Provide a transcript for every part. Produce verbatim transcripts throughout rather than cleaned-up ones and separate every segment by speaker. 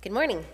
Speaker 1: Good morning.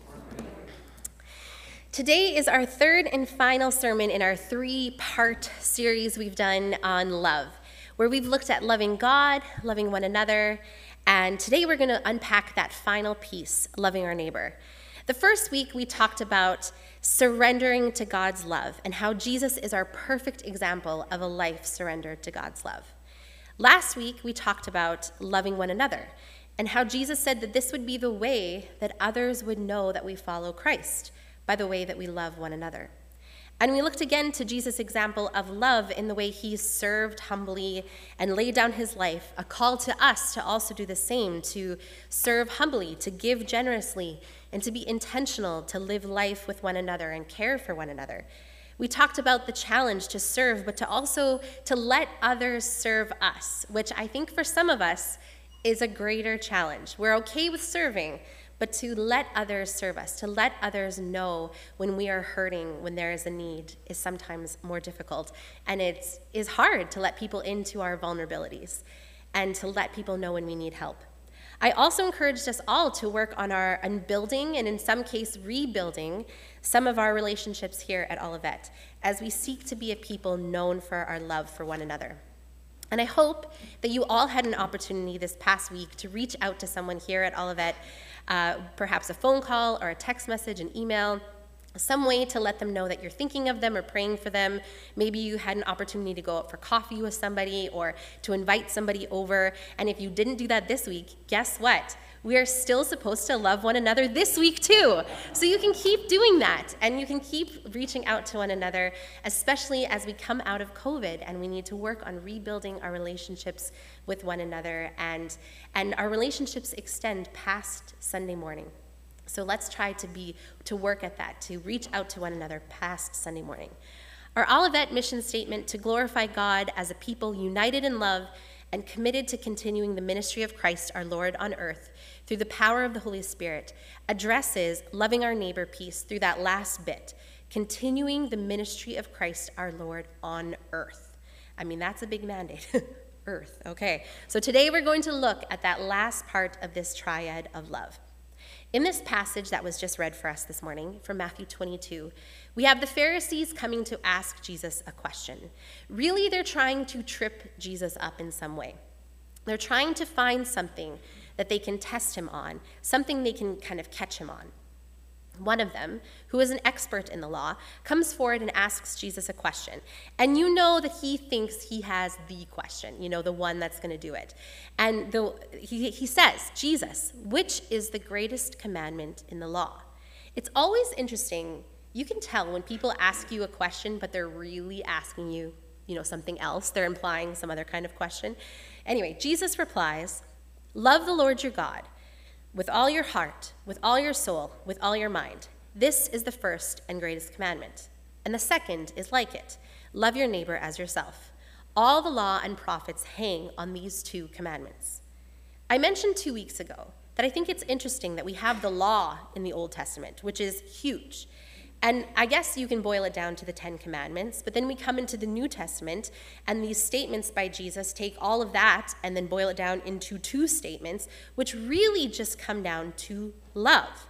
Speaker 1: Today is our third and final sermon in our three-part series we've done on love, where we've looked at loving God, loving one another, and today we're going to unpack that final piece, loving our neighbor. The first week we talked about surrendering to God's love and how Jesus is our perfect example of a life surrendered to God's love. Last week we talked about loving one another and how Jesus said that this would be the way that others would know that we follow Christ, by the way that we love one another. And we looked again to Jesus' example of love in the way he served humbly and laid down his life, a call to us to also do the same, to serve humbly, to give generously, and to be intentional, to live life with one another and care for one another. We talked about the challenge to serve, but to also to let others serve us, which I think for some of us is a greater challenge. We're okay with serving, but to let others serve us, to let others know when we are hurting, when there is a need, is sometimes more difficult. And it is hard to let people into our vulnerabilities and to let people know when we need help. I also encouraged us all to work on our on building and in some case rebuilding some of our relationships here at Olivet as we seek to be a people known for our love for one another. And I hope that you all had an opportunity this past week to reach out to someone here at Olivet, uh, perhaps a phone call or a text message, an email, some way to let them know that you're thinking of them or praying for them. Maybe you had an opportunity to go out for coffee with somebody or to invite somebody over. And if you didn't do that this week, guess what? We are still supposed to love one another this week too. So you can keep doing that and you can keep reaching out to one another, especially as we come out of COVID and we need to work on rebuilding our relationships with one another, and, and our relationships extend past Sunday morning. So let's try to be to work at that, to reach out to one another past Sunday morning. Our Olivet mission statement, to glorify God as a people united in love and committed to continuing the ministry of Christ our Lord on earth through the power of the Holy Spirit, addresses loving our neighbor piece through that last bit, continuing the ministry of Christ our Lord on earth. I mean, that's a big mandate. Earth, okay. So today we're going to look at that last part of this triad of love. In this passage that was just read for us this morning from Matthew twenty-two, we have the Pharisees coming to ask Jesus a question. Really, they're trying to trip Jesus up in some way. They're trying to find something that they can test him on, something they can kind of catch him on. One of them, who is an expert in the law, comes forward and asks Jesus a question. And you know that he thinks he has the question, you know, the one that's going to do it. And the, he, he says, Jesus, which is the greatest commandment in the law? It's always interesting. You can tell when people ask you a question, but they're really asking you, you know, something else. They're implying some other kind of question. Anyway, Jesus replies, love the Lord your God with all your heart, with all your soul, with all your mind. This is the first and greatest commandment. And the second is like it. Love your neighbor as yourself. All the law and prophets hang on these two commandments. I mentioned two weeks ago that I think it's interesting that we have the law in the Old Testament, which is huge. And I guess you can boil it down to the Ten Commandments, but then we come into the New Testament, and these statements by Jesus take all of that and then boil it down into two statements, which really just come down to love.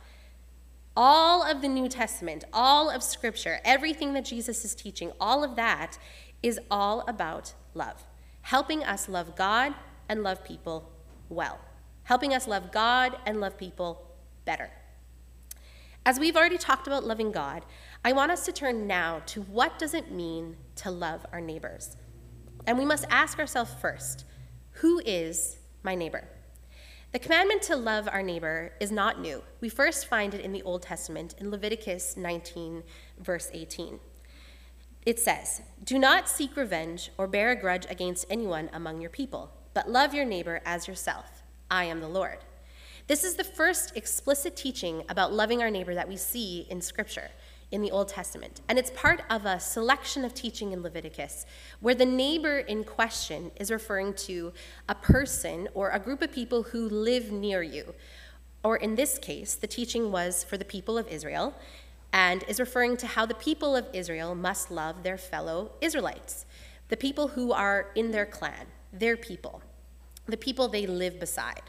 Speaker 1: All of the New Testament, all of Scripture, everything that Jesus is teaching, all of that is all about love, helping us love God and love people well, helping us love God and love people better. As we've already talked about loving God, I want us to turn now to what does it mean to love our neighbors? And we must ask ourselves first, who is my neighbor? The commandment to love our neighbor is not new. We first find it in the Old Testament in Leviticus nineteen, verse eighteen. It says, do not seek revenge or bear a grudge against anyone among your people, but love your neighbor as yourself. I am the Lord. This is the first explicit teaching about loving our neighbor that we see in Scripture, in the Old Testament. And it's part of a selection of teaching in Leviticus, where the neighbor in question is referring to a person or a group of people who live near you. Or in this case, the teaching was for the people of Israel, and is referring to how the people of Israel must love their fellow Israelites, the people who are in their clan, their people, the people they live beside.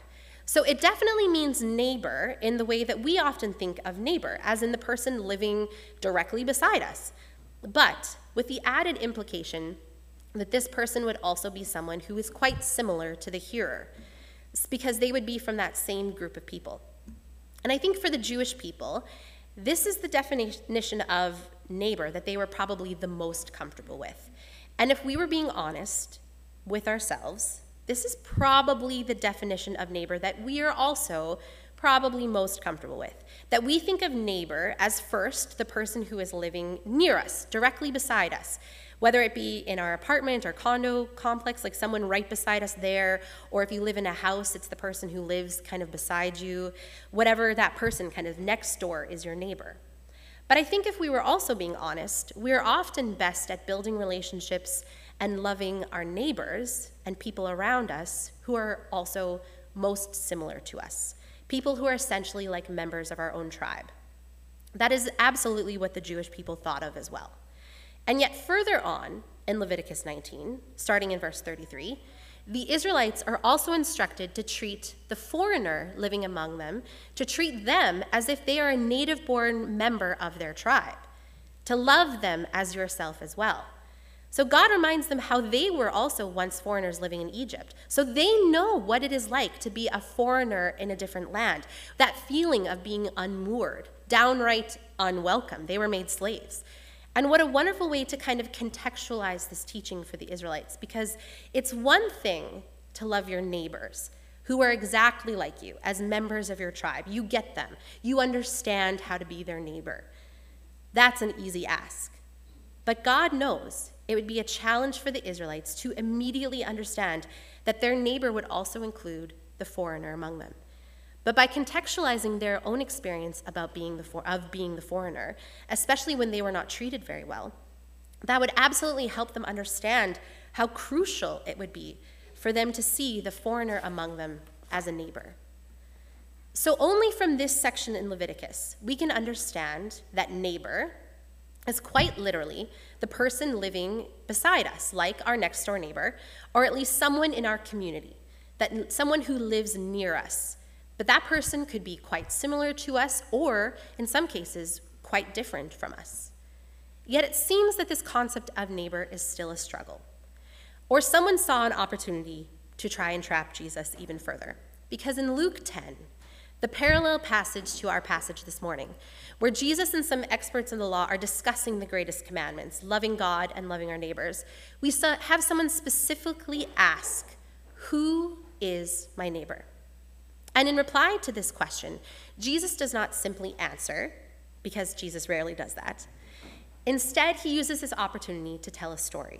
Speaker 1: So it definitely means neighbor in the way that we often think of neighbor, as in the person living directly beside us, but with the added implication that this person would also be someone who is quite similar to the hearer, because they would be from that same group of people. And I think for the Jewish people, this is the definition of neighbor that they were probably the most comfortable with. And if we were being honest with ourselves, this is probably the definition of neighbor that we are also probably most comfortable with. That we think of neighbor as first the person who is living near us, directly beside us, whether it be in our apartment or condo complex, like someone right beside us there, or if you live in a house, it's the person who lives kind of beside you, whatever that person kind of next door is your neighbor. But I think if we were also being honest, we're often best at building relationships and loving our neighbors and people around us who are also most similar to us, people who are essentially like members of our own tribe. That is absolutely what the Jewish people thought of as well. And yet further on in Leviticus nineteen, starting in verse thirty-three, the Israelites are also instructed to treat the foreigner living among them, to treat them as if they are a native-born member of their tribe, to love them as yourself as well. So God reminds them how they were also once foreigners living in Egypt. So they know what it is like to be a foreigner in a different land, that feeling of being unmoored, downright unwelcome. They were made slaves. And what a wonderful way to kind of contextualize this teaching for the Israelites, because it's one thing to love your neighbors who are exactly like you as members of your tribe. You get them. You understand how to be their neighbor. That's an easy ask. But God knows it would be a challenge for the Israelites to immediately understand that their neighbor would also include the foreigner among them. But by contextualizing their own experience about being the for- of being the foreigner, especially when they were not treated very well, that would absolutely help them understand how crucial it would be for them to see the foreigner among them as a neighbor. So only from this section in Leviticus, we can understand that neighbor is quite literally the person living beside us, like our next door neighbor, or at least someone in our community, that someone who lives near us. But that person could be quite similar to us, or in some cases, quite different from us. Yet it seems that this concept of neighbor is still a struggle. Or someone saw an opportunity to try and trap Jesus even further. Because in Luke ten, the parallel passage to our passage this morning, where Jesus and some experts in the law are discussing the greatest commandments, loving God and loving our neighbors, we have someone specifically ask, "Who is my neighbor?" And in reply to this question, Jesus does not simply answer, because Jesus rarely does that. Instead, he uses this opportunity to tell a story.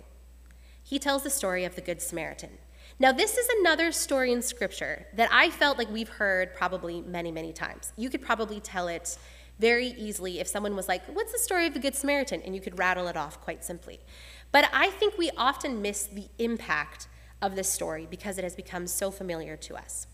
Speaker 1: He tells the story of the Good Samaritan. Now, this is another story in Scripture that I felt like we've heard probably many, many times. You could probably tell it very easily if someone was like, "What's the story of the Good Samaritan?" And you could rattle it off quite simply. But I think we often miss the impact of this story because it has become so familiar to us.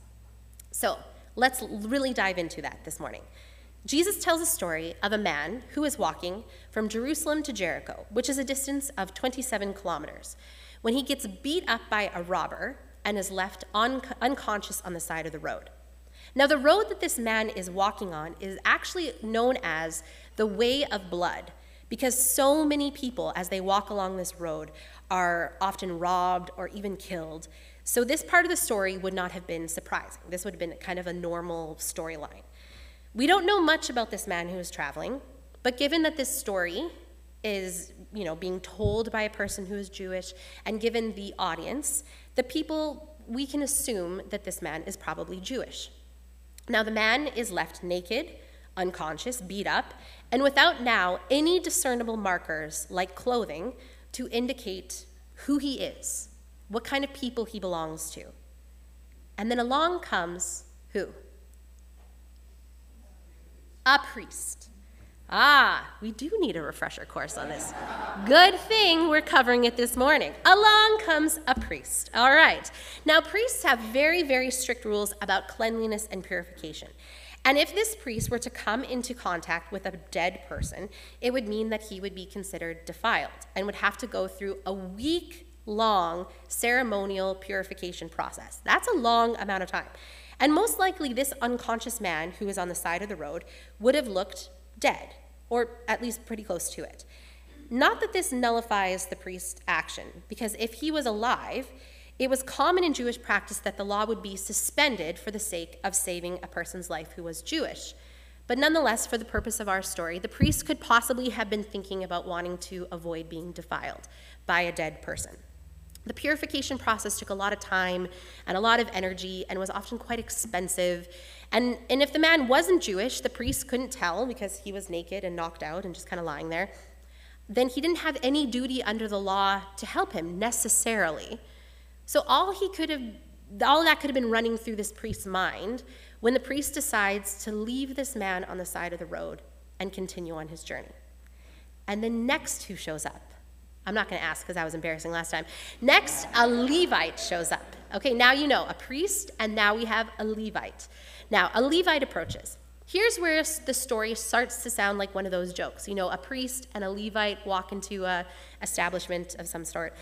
Speaker 1: So let's really dive into that this morning. Jesus tells a story of a man who is walking from Jerusalem to Jericho, which is a distance of twenty-seven kilometers, when he gets beat up by a robber and is left un- unconscious on the side of the road. Now, the road that this man is walking on is actually known as the Way of Blood, because so many people, as they walk along this road, are often robbed or even killed. So this part of the story would not have been surprising. This would have been kind of a normal storyline. We don't know much about this man who is traveling, but given that this story is, you know, being told by a person who is Jewish, and given the audience, the people, we can assume that this man is probably Jewish. Now, the man is left naked, unconscious, beat up, and without now any discernible markers like clothing to indicate who he is, what kind of people he belongs to. And then along comes who? A priest. Ah, we do need a refresher course on this. Good thing we're covering it this morning. Along comes a priest. All right. Now, priests have very, very strict rules about cleanliness and purification. And if this priest were to come into contact with a dead person, it would mean that he would be considered defiled and would have to go through a week-long ceremonial purification process. That's a long amount of time. And most likely, this unconscious man who was on the side of the road would have looked dead, or at least pretty close to it. Not that this nullifies the priest's action, because if he was alive, it was common in Jewish practice that the law would be suspended for the sake of saving a person's life who was Jewish. But nonetheless, for the purpose of our story, the priest could possibly have been thinking about wanting to avoid being defiled by a dead person. The purification process took a lot of time and a lot of energy and was often quite expensive. And, and if the man wasn't Jewish, the priest couldn't tell because he was naked and knocked out and just kind of lying there. Then he didn't have any duty under the law to help him necessarily. So all he could have, all that could have been running through this priest's mind when the priest decides to leave this man on the side of the road and continue on his journey. And then next, who shows up? I'm not going to ask because that was embarrassing last time. Next, a Levite shows up. Okay, now you know, a priest, and now we have a Levite. Now, a Levite approaches. Here's where the story starts to sound like one of those jokes. You know, a priest and a Levite walk into an establishment of some sort.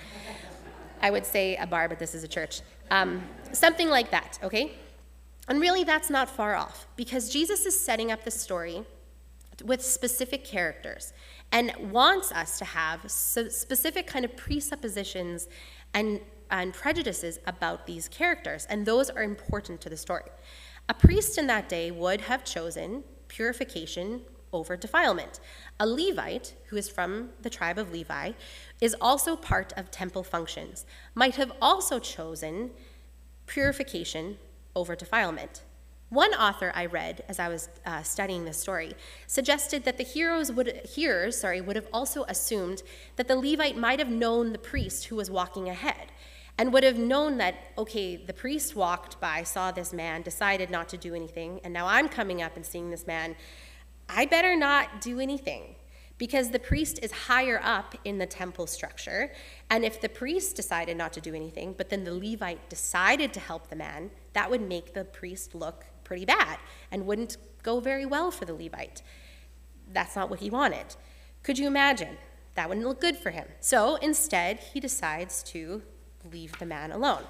Speaker 1: I would say a bar, but this is a church. Um, something like that, okay? And really, that's not far off, because Jesus is setting up the story with specific characters and wants us to have specific kind of presuppositions and, and prejudices about these characters, and those are important to the story. A priest in that day would have chosen purification over defilement. A Levite, who is from the tribe of Levi, is also part of temple functions, might have also chosen purification over defilement. One author I read as I was uh, studying this story suggested that the heroes would, hearers sorry, would have also assumed that the Levite might have known the priest who was walking ahead and would have known that, okay, the priest walked by, saw this man, decided not to do anything, and now I'm coming up and seeing this man. I better not do anything, because the priest is higher up in the temple structure, and if the priest decided not to do anything, but then the Levite decided to help the man, that would make the priest look pretty bad and wouldn't go very well for the Levite. That's not what he wanted. Could you imagine? That wouldn't look good for him. So instead, he decides to leave the man alone.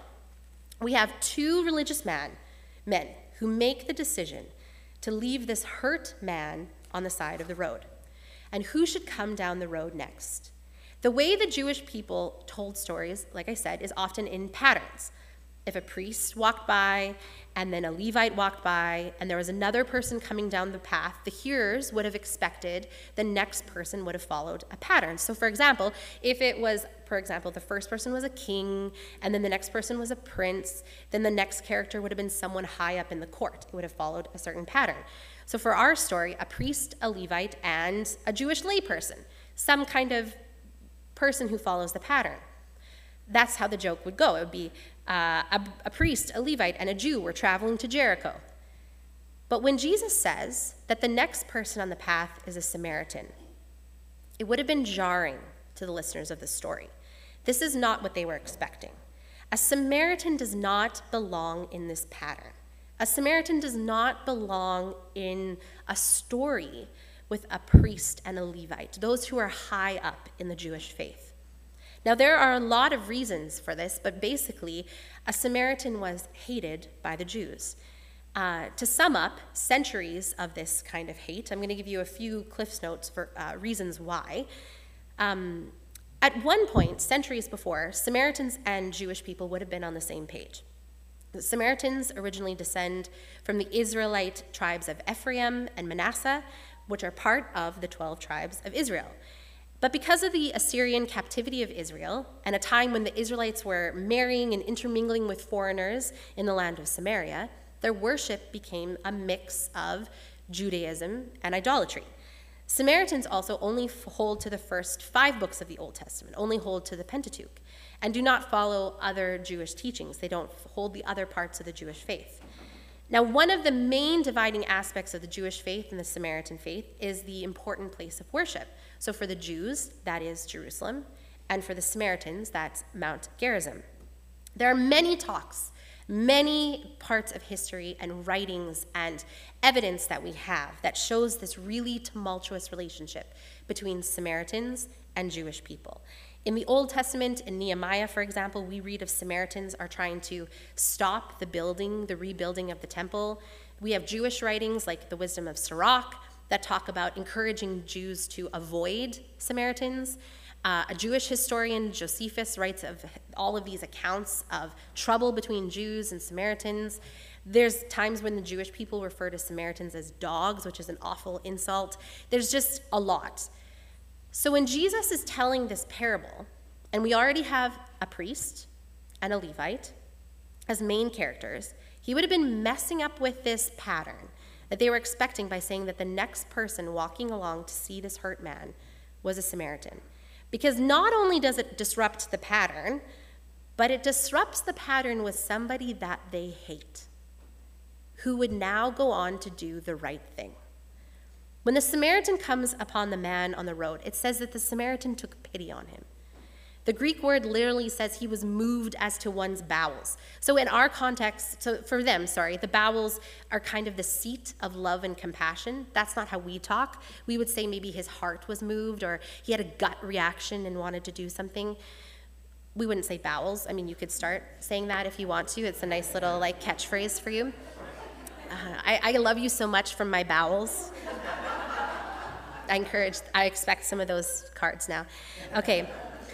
Speaker 1: We have two religious man, men who make the decision to leave this hurt man on the side of the road. And who should come down the road next? The way the Jewish people told stories, like I said, is often in patterns. If a priest walked by, and then a Levite walked by, and there was another person coming down the path, the hearers would have expected the next person would have followed a pattern. So for example, if it was, for example, the first person was a king, and then the next person was a prince, then the next character would have been someone high up in the court. It would have followed a certain pattern. So for our story, a priest, a Levite, and a Jewish layperson, some kind of person who follows the pattern. That's how the joke would go. It would be uh, a, a priest, a Levite, and a Jew were traveling to Jericho. But when Jesus says that the next person on the path is a Samaritan, it would have been jarring to the listeners of the story. This is not what they were expecting. A Samaritan does not belong in this pattern. A Samaritan does not belong in a story with a priest and a Levite, those who are high up in the Jewish faith. Now, there are a lot of reasons for this, but basically, a Samaritan was hated by the Jews. Uh, to sum up centuries of this kind of hate, I'm going to give you a few Cliff's Notes for uh, reasons why. Um, at one point, centuries before, Samaritans and Jewish people would have been on the same page. The Samaritans originally descend from the Israelite tribes of Ephraim and Manasseh, which are part of the twelve tribes of Israel. But because of the Assyrian captivity of Israel, and a time when the Israelites were marrying and intermingling with foreigners in the land of Samaria, their worship became a mix of Judaism and idolatry. Samaritans also only hold to the first five books of the Old Testament, only hold to the Pentateuch, and do not follow other Jewish teachings. They don't hold the other parts of the Jewish faith. Now, one of the main dividing aspects of the Jewish faith and the Samaritan faith is the important place of worship. So for the Jews, that is Jerusalem, and for the Samaritans, that's Mount Gerizim. There are many talks, many parts of history and writings and evidence that we have that shows this really tumultuous relationship between Samaritans and Jewish people. In the Old Testament, in Nehemiah, for example, we read of Samaritans are trying to stop the building, the rebuilding of the temple. We have Jewish writings like the Wisdom of Sirach that talk about encouraging Jews to avoid Samaritans. Uh, a Jewish historian, Josephus, writes of all of these accounts of trouble between Jews and Samaritans. There's times when the Jewish people refer to Samaritans as dogs, which is an awful insult. There's just a lot. So when Jesus is telling this parable, and we already have a priest and a Levite as main characters, he would have been messing up with this pattern that they were expecting by saying that the next person walking along to see this hurt man was a Samaritan. Because not only does it disrupt the pattern, but it disrupts the pattern with somebody that they hate, who would now go on to do the right thing. When the Samaritan comes upon the man on the road, it says that the Samaritan took pity on him. The Greek word literally says he was moved as to one's bowels. So in our context, so for them, sorry, the bowels are kind of the seat of love and compassion. That's not how we talk. We would say maybe his heart was moved or he had a gut reaction and wanted to do something. We wouldn't say bowels. I mean, you could start saying that if you want to. It's a nice little like catchphrase for you. Uh, I, I love you so much from my bowels. I encourage, I expect some of those cards now. Okay.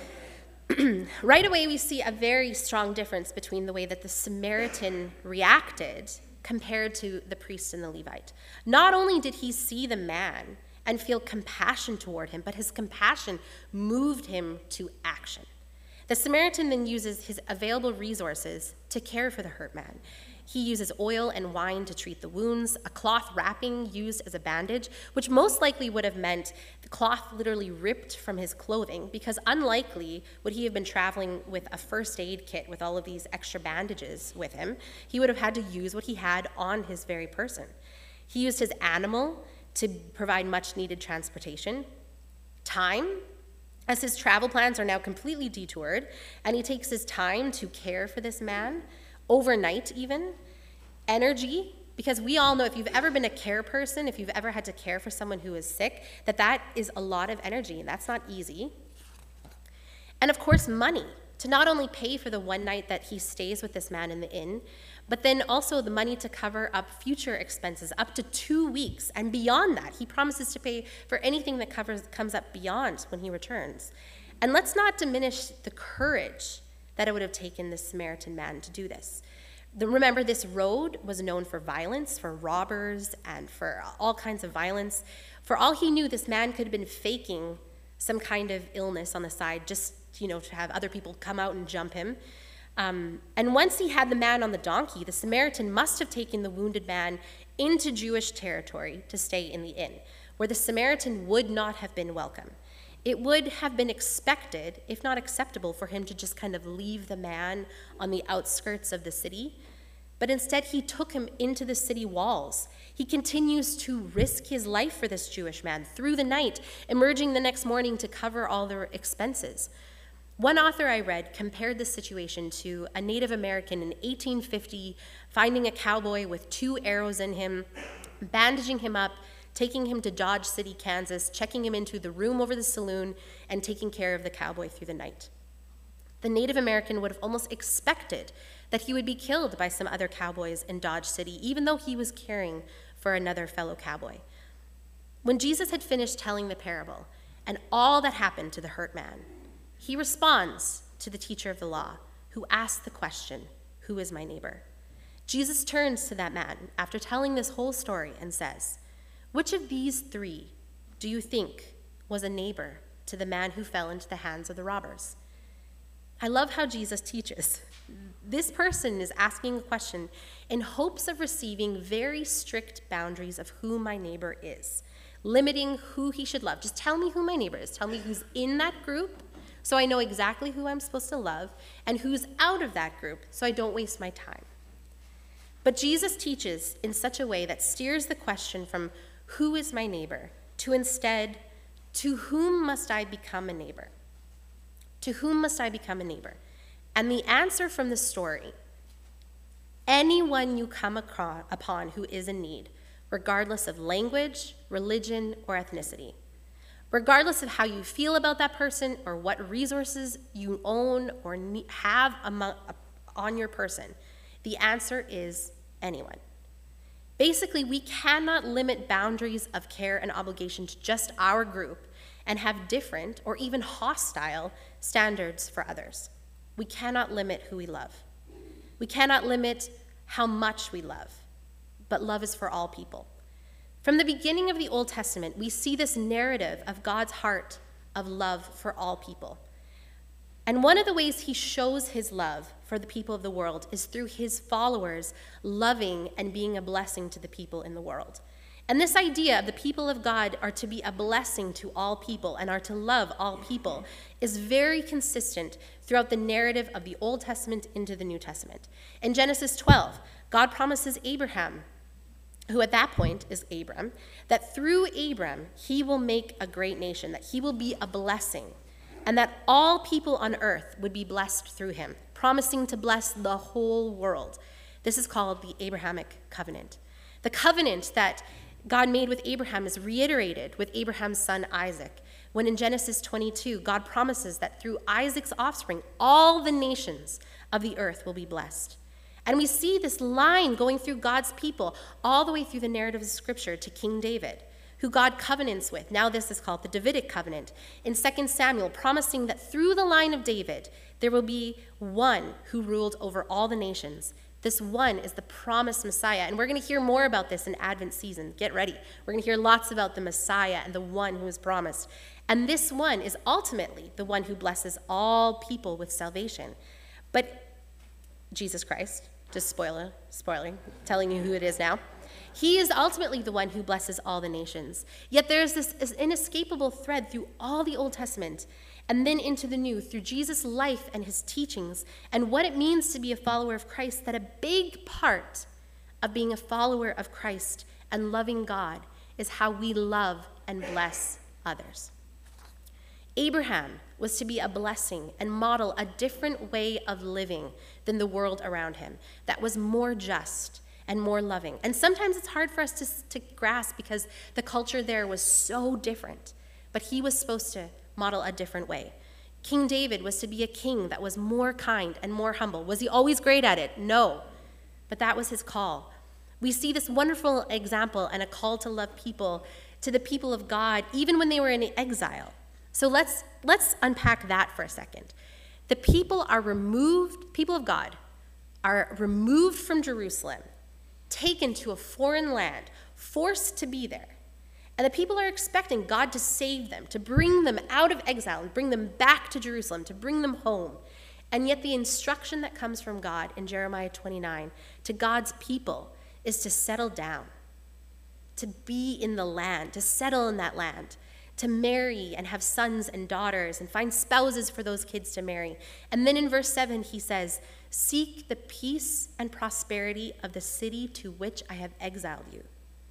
Speaker 1: Right away, we see a very strong difference between the way that the Samaritan reacted compared to the priest and the Levite. Not only did he see the man and feel compassion toward him, but his compassion moved him to action. The Samaritan then uses his available resources to care for the hurt man. He uses oil and wine to treat the wounds, a cloth wrapping used as a bandage, which most likely would have meant the cloth literally ripped from his clothing, because unlikely would he have been traveling with a first aid kit with all of these extra bandages with him. He would have had to use what he had on his very person. He used his animal to provide much needed transportation, time, as his travel plans are now completely detoured, and he takes his time to care for this man, overnight even, energy, because we all know if you've ever been a care person, if you've ever had to care for someone who is sick, that that is a lot of energy, and that's not easy. And of course, money, to not only pay for the one night that he stays with this man in the inn, but then also the money to cover up future expenses up to two weeks. And beyond that, he promises to pay for anything that covers, comes up beyond when he returns. And let's not diminish the courage that it would have taken this Samaritan man to do this. The, remember, this road was known for violence, for robbers, and for all kinds of violence. For all he knew, this man could have been faking some kind of illness on the side just, you know, to have other people come out and jump him. Um, and once he had the man on the donkey, the Samaritan must have taken the wounded man into Jewish territory to stay in the inn, where the Samaritan would not have been welcome. It would have been expected, if not acceptable, for him to just kind of leave the man on the outskirts of the city. But instead, he took him into the city walls. He continues to risk his life for this Jewish man through the night, emerging the next morning to cover all their expenses. One author I read compared this situation to a Native American in eighteen fifty finding a cowboy with two arrows in him, bandaging him up, taking him to Dodge City, Kansas, checking him into the room over the saloon, and taking care of the cowboy through the night. The Native American would have almost expected that he would be killed by some other cowboys in Dodge City, even though he was caring for another fellow cowboy. When Jesus had finished telling the parable and all that happened to the hurt man, he responds to the teacher of the law, who asked the question, "Who is my neighbor?" Jesus turns to that man after telling this whole story and says, "Which of these three do you think was a neighbor to the man who fell into the hands of the robbers?" I love how Jesus teaches. This person is asking a question in hopes of receiving very strict boundaries of who my neighbor is, limiting who he should love. Just tell me who my neighbor is. Tell me who's in that group so I know exactly who I'm supposed to love, and who's out of that group so I don't waste my time. But Jesus teaches in such a way that steers the question from who is my neighbor to instead, to whom must I become a neighbor? To whom must I become a neighbor? And the answer from the story, anyone you come across, upon who is in need, regardless of language, religion, or ethnicity, regardless of how you feel about that person or what resources you own or need, have among, on your person. The answer is anyone. Basically, we cannot limit boundaries of care and obligation to just our group and have different or even hostile standards for others. We cannot limit who we love. We cannot limit how much we love, but love is for all people. From the beginning of the Old Testament, we see this narrative of God's heart of love for all people. And one of the ways he shows his love for the people of the world is through his followers loving and being a blessing to the people in the world. And this idea of the people of God are to be a blessing to all people and are to love all people is very consistent throughout the narrative of the Old Testament into the New Testament. In Genesis twelve, God promises Abraham, who at that point is Abram, that through Abram, he will make a great nation, that he will be a blessing, and that all people on earth would be blessed through him, promising to bless the whole world. This is called the Abrahamic covenant. The covenant that God made with Abraham is reiterated with Abraham's son Isaac, when in Genesis twenty-two, God promises that through Isaac's offspring, all the nations of the earth will be blessed. And we see this line going through God's people all the way through the narrative of Scripture to King David, who God covenants with. Now this is called the Davidic covenant. In Second Samuel, promising that through the line of David, there will be one who ruled over all the nations. This one is the promised Messiah. And we're going to hear more about this in Advent season. Get ready. We're going to hear lots about the Messiah and the one who is promised. And this one is ultimately the one who blesses all people with salvation. But Jesus Christ, just spoiler, spoiling, telling you who it is now. He is ultimately the one who blesses all the nations. Yet there is this inescapable thread through all the Old Testament and then into the New, through Jesus' life and his teachings and what it means to be a follower of Christ, that a big part of being a follower of Christ and loving God is how we love and bless others. Abraham was to be a blessing and model a different way of living than the world around him that was more just and more loving. And sometimes it's hard for us to, to grasp because the culture there was so different, but he was supposed to model a different way. King David was to be a king that was more kind and more humble. Was he always great at it? No, but that was his call. We see this wonderful example and a call to love people, to the people of God, even when they were in exile. So let's, let's unpack that for a second. The people are removed, people of God are removed from Jerusalem, taken to a foreign land, forced to be there. And the people are expecting God to save them, to bring them out of exile and bring them back to Jerusalem, to bring them home. And yet the instruction that comes from God in Jeremiah twenty-nine to God's people is to settle down, to be in the land, to settle in that land, to marry and have sons and daughters and find spouses for those kids to marry. And then in verse seven, he says, "Seek the peace and prosperity of the city to which I have exiled you."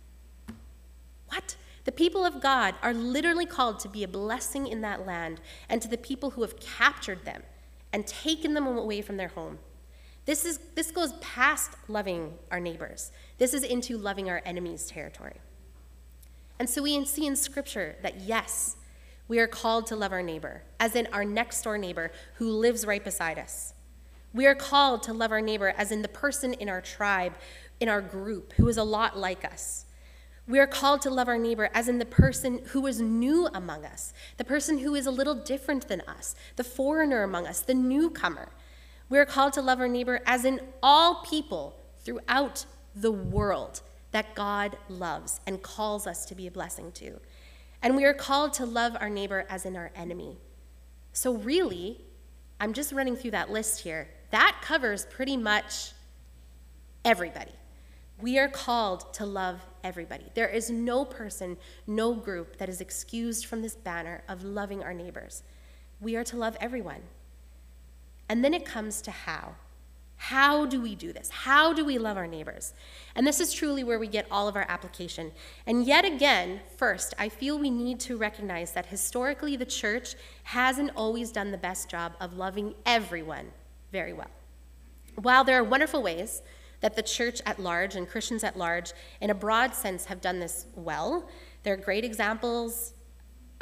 Speaker 1: What? The people of God are literally called to be a blessing in that land and to the people who have captured them and taken them away from their home. This is, this goes past loving our neighbors. This is into loving our enemies' territory. And so we see in Scripture that, yes, we are called to love our neighbor, as in our next door neighbor who lives right beside us. We are called to love our neighbor as in the person in our tribe, in our group, who is a lot like us. We are called to love our neighbor as in the person who is new among us, the person who is a little different than us, the foreigner among us, the newcomer. We are called to love our neighbor as in all people throughout the world that God loves and calls us to be a blessing to. And we are called to love our neighbor as in our enemy. So really, I'm just running through that list here. That covers pretty much everybody. We are called to love everybody. There is no person, no group that is excused from this banner of loving our neighbors. We are to love everyone. And then it comes to how. How do we do this? How do we love our neighbors? And this is truly where we get all of our application. And yet again, first, I feel we need to recognize that historically the church hasn't always done the best job of loving everyone very well. While there are wonderful ways that the church at large and Christians at large, in a broad sense, have done this well, there are great examples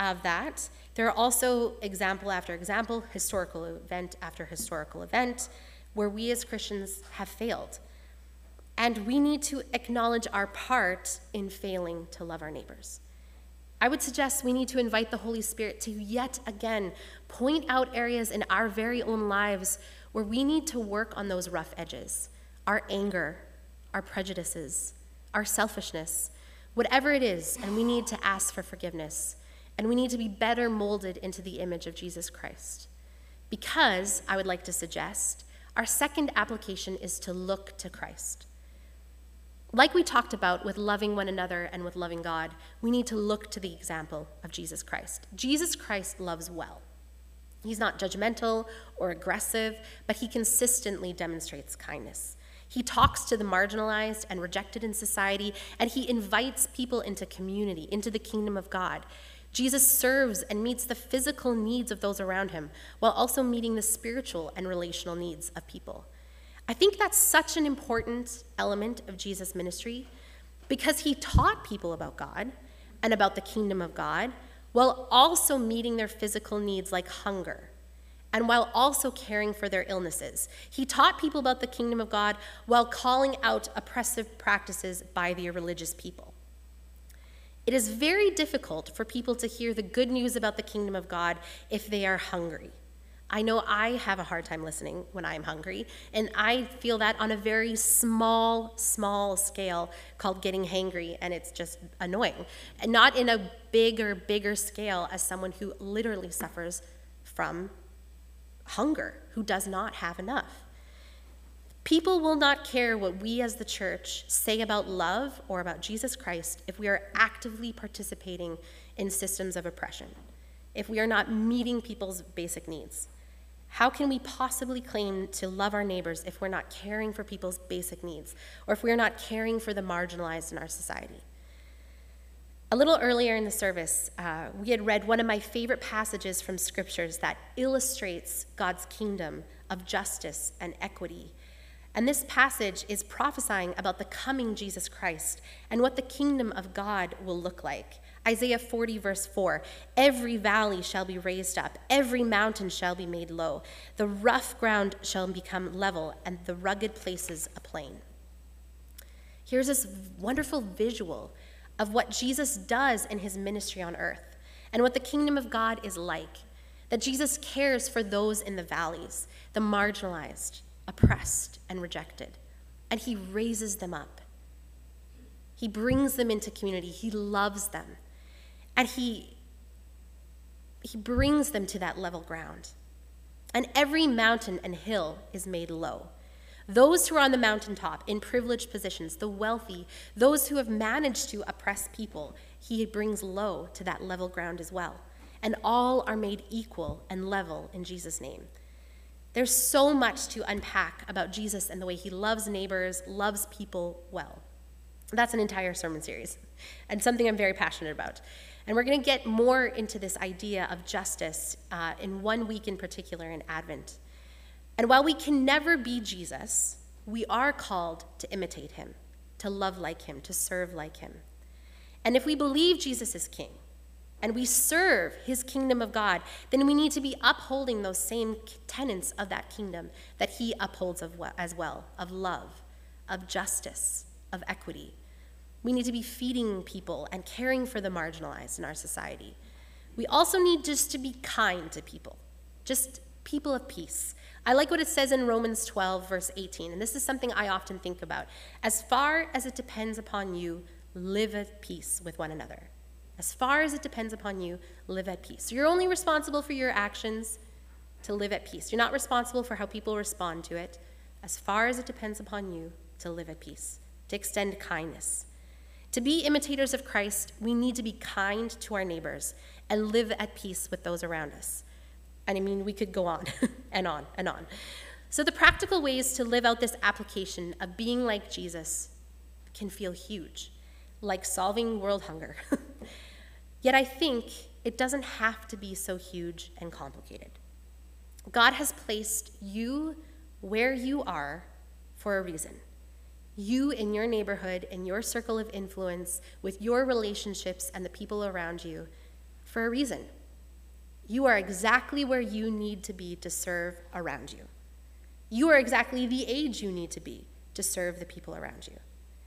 Speaker 1: of that, there are also example after example, historical event after historical event, where we as Christians have failed. And we need to acknowledge our part in failing to love our neighbors. I would suggest we need to invite the Holy Spirit to yet again point out areas in our very own lives where we need to work on those rough edges, our anger, our prejudices, our selfishness, whatever it is, and we need to ask for forgiveness. And we need to be better molded into the image of Jesus Christ. Because, I would like to suggest, our second application is to look to Christ. Like we talked about with loving one another and with loving God, we need to look to the example of Jesus Christ. Jesus Christ loves well. He's not judgmental or aggressive, but he consistently demonstrates kindness. He talks to the marginalized and rejected in society, and he invites people into community, into the kingdom of God. Jesus serves and meets the physical needs of those around him, while also meeting the spiritual and relational needs of people. I think that's such an important element of Jesus' ministry, because he taught people about God and about the kingdom of God, while also meeting their physical needs like hunger, and while also caring for their illnesses. He taught people about the kingdom of God while calling out oppressive practices by the religious people. It is very difficult for people to hear the good news about the kingdom of God if they are hungry. I know I have a hard time listening when I'm hungry, and I feel that on a very small, small scale called getting hangry, and it's just annoying. And not in a bigger, bigger scale as someone who literally suffers from hunger, who does not have enough. People will not care what we as the church say about love or about Jesus Christ if we are actively participating in systems of oppression, if we are not meeting people's basic needs. How can we possibly claim to love our neighbors if we're not caring for people's basic needs, or if we're not caring for the marginalized in our society? A little earlier in the service, uh, we had read one of my favorite passages from scriptures that illustrates God's kingdom of justice and equity. And this passage is prophesying about the coming Jesus Christ and what the kingdom of God will look like. Isaiah forty, verse four, every valley shall be raised up, every mountain shall be made low, the rough ground shall become level, and the rugged places a plain. Here's this wonderful visual of what Jesus does in his ministry on earth and what the kingdom of God is like, that Jesus cares for those in the valleys, the marginalized, oppressed, and rejected, and he raises them up. He brings them into community. He loves them, and he, he brings them to that level ground. And every mountain and hill is made low. Those who are on the mountaintop in privileged positions, the wealthy, those who have managed to oppress people, he brings low to that level ground as well. And all are made equal and level in Jesus' name. There's so much to unpack about Jesus and the way he loves neighbors, loves people well. That's an entire sermon series, and something I'm very passionate about. And we're going to get more into this idea of justice uh, in one week in particular in Advent. And while we can never be Jesus, we are called to imitate him, to love like him, to serve like him. And if we believe Jesus is king, and we serve his kingdom of God, then we need to be upholding those same tenets of that kingdom that he upholds as well, of love, of justice, of equity. We need to be feeding people and caring for the marginalized in our society. We also need just to be kind to people, just people of peace. I like what it says in Romans twelve, verse eighteen, and this is something I often think about. As far as it depends upon you, live at peace with one another. As far as it depends upon you, live at peace. So you're only responsible for your actions to live at peace. You're not responsible for how people respond to it. As far as it depends upon you, to live at peace, to extend kindness. To be imitators of Christ, we need to be kind to our neighbors and live at peace with those around us. And I mean, we could go on and on and on. So the practical ways to live out this application of being like Jesus can feel huge, like solving world hunger. Yet I think it doesn't have to be so huge and complicated. God has placed you where you are for a reason. You in your neighborhood, in your circle of influence, with your relationships and the people around you, for a reason. You are exactly where you need to be to serve around you. You are exactly the age you need to be to serve the people around you.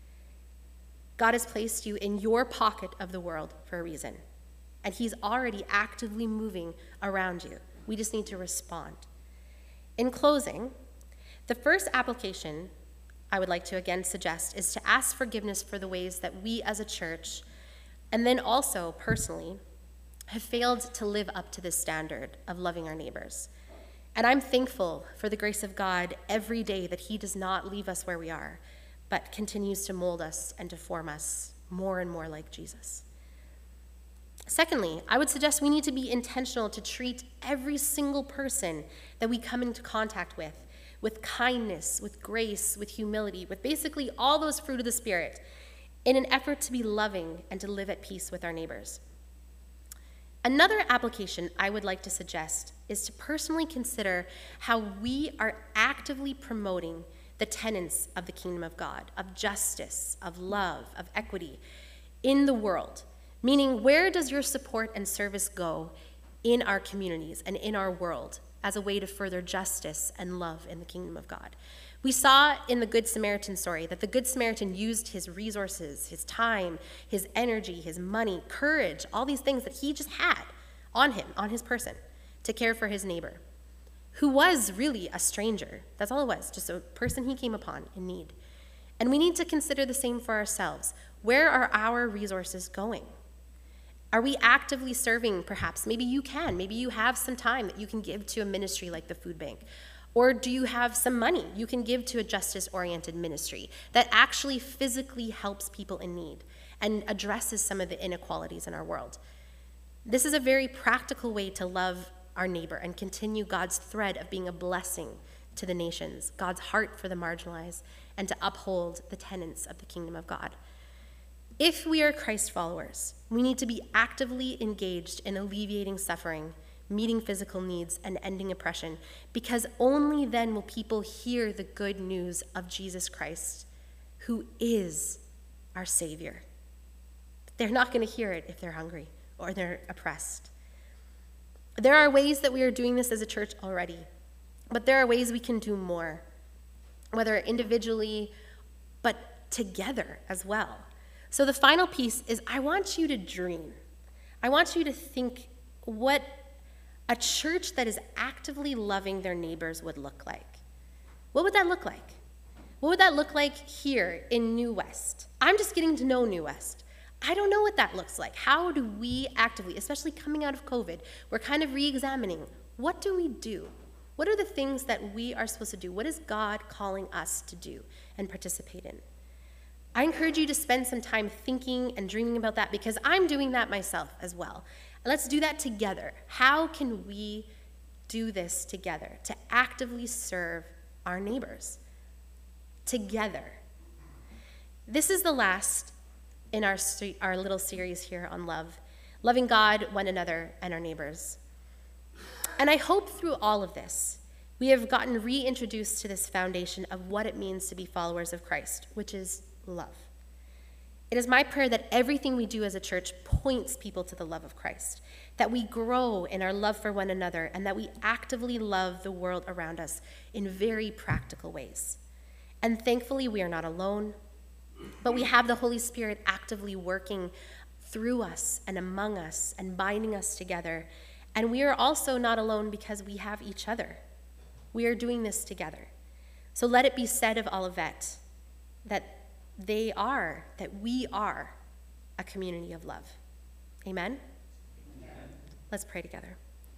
Speaker 1: God has placed you in your pocket of the world for a reason, and he's already actively moving around you. We just need to respond. In closing, the first application I would like to again suggest is to ask forgiveness for the ways that we as a church, and then also personally, have failed to live up to this standard of loving our neighbors. And I'm thankful for the grace of God every day that he does not leave us where we are, but continues to mold us and to form us more and more like Jesus. Secondly, I would suggest we need to be intentional to treat every single person that we come into contact with, with kindness, with grace, with humility, with basically all those fruit of the Spirit, in an effort to be loving and to live at peace with our neighbors. Another application I would like to suggest is to personally consider how we are actively promoting the tenets of the kingdom of God, of justice, of love, of equity in the world. Meaning, where does your support and service go in our communities and in our world as a way to further justice and love in the kingdom of God? We saw in the Good Samaritan story that the Good Samaritan used his resources, his time, his energy, his money, courage, all these things that he just had on him, on his person, to care for his neighbor, who was really a stranger. That's all it was, just a person he came upon in need. And we need to consider the same for ourselves. Where are our resources going? Are we actively serving, perhaps? Maybe you can. Maybe you have some time that you can give to a ministry like the food bank. Or do you have some money you can give to a justice-oriented ministry that actually physically helps people in need and addresses some of the inequalities in our world? This is a very practical way to love our neighbor and continue God's thread of being a blessing to the nations, God's heart for the marginalized, and to uphold the tenets of the kingdom of God. If we are Christ followers, we need to be actively engaged in alleviating suffering, meeting physical needs, and ending oppression, because only then will people hear the good news of Jesus Christ, who is our Savior. They're not going to hear it if they're hungry or they're oppressed. There are ways that we are doing this as a church already, but there are ways we can do more, whether individually, but together as well. So the final piece is I want you to dream. I want you to think what a church that is actively loving their neighbors would look like. What would that look like? What would that look like here in New West? I'm just getting to know New West. I don't know what that looks like. How do we actively, especially coming out of COVID, we're kind of re-examining, what do we do? What are the things that we are supposed to do? What is God calling us to do and participate in? I encourage you to spend some time thinking and dreaming about that, because I'm doing that myself as well. Let's do that together. How can we do this together to actively serve our neighbors together? This is the last in our, our little series here on love, loving God, one another, and our neighbors. And I hope through all of this, we have gotten reintroduced to this foundation of what it means to be followers of Christ, which is love. It is my prayer that everything we do as a church points people to the love of Christ, that we grow in our love for one another, and that we actively love the world around us in very practical ways. And thankfully, we are not alone, but we have the Holy Spirit actively working through us and among us and binding us together. And we are also not alone because we have each other. We are doing this together. So let it be said of Olivet that they are, that we are a community of love. Amen? Amen. Let's pray together.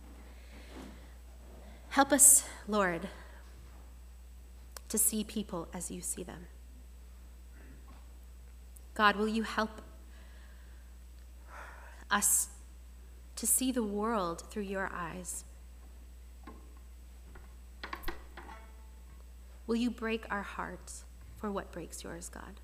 Speaker 1: Help us, Lord, to see people as you see them. God, will you help us to see the world through your eyes? Will you break our hearts for what breaks yours, God?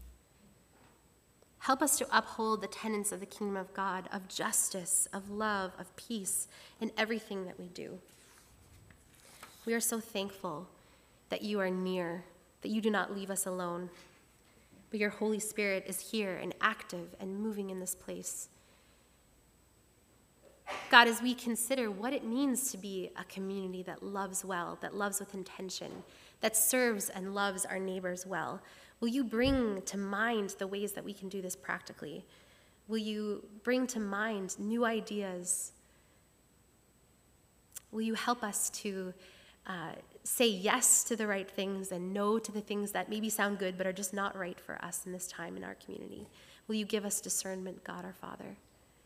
Speaker 1: Help us to uphold the tenets of the kingdom of God, of justice, of love, of peace in everything that we do. We are so thankful that you are near, that you do not leave us alone, but your Holy Spirit is here and active and moving in this place. God, as we consider what it means to be a community that loves well, that loves with intention, that serves and loves our neighbors well, will you bring to mind the ways that we can do this practically? Will you bring to mind new ideas? Will you help us to uh, say yes to the right things and no to the things that maybe sound good but are just not right for us in this time in our community? Will you give us discernment, God our Father?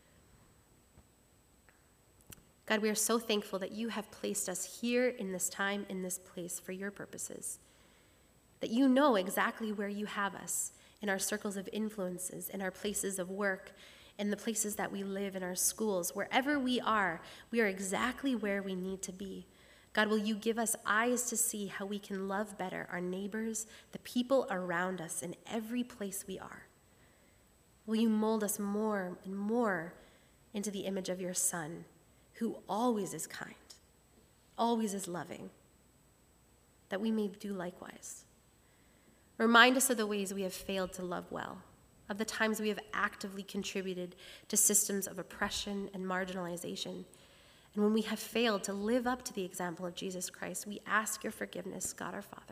Speaker 1: God, we are so thankful that you have placed us here in this time, in this place for your purposes, that you know exactly where you have us in our circles of influences, in our places of work, in the places that we live, in our schools. Wherever we are, we are exactly where we need to be. God, will you give us eyes to see how we can love better our neighbors, the people around us in every place we are? Will you mold us more and more into the image of your Son, who always is kind, always is loving, that we may do likewise. Remind us of the ways we have failed to love well, of the times we have actively contributed to systems of oppression and marginalization. And when we have failed to live up to the example of Jesus Christ, we ask your forgiveness, God our Father.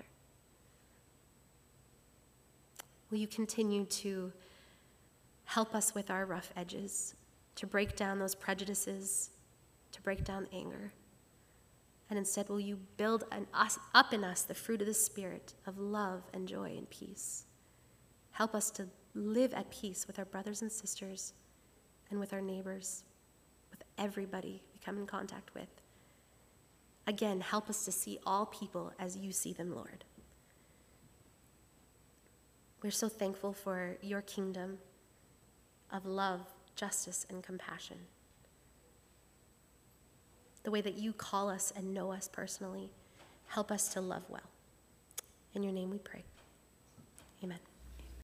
Speaker 1: Will you continue to help us with our rough edges, to break down those prejudices, to break down anger? And instead, will you build an us, up in us the fruit of the Spirit of love and joy and peace? Help us to live at peace with our brothers and sisters and with our neighbors, with everybody we come in contact with. Again, help us to see all people as you see them, Lord. We're so thankful for your kingdom of love, justice, and compassion. The way that you call us and know us personally, help us to love well. In your name we pray. Amen.